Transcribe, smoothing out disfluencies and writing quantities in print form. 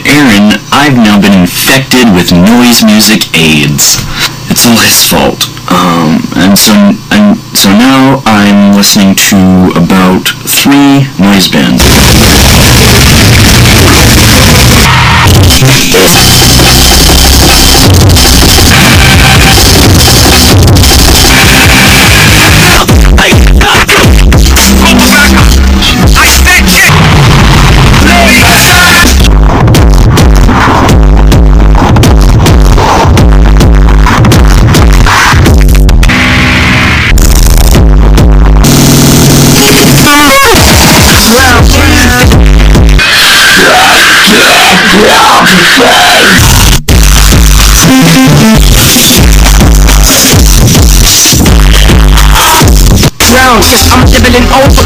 Aaron, I've now been infected with noise music AIDS. It's all his fault. So now I'm listening to about 3 noise bands. Cause I'm nibbling over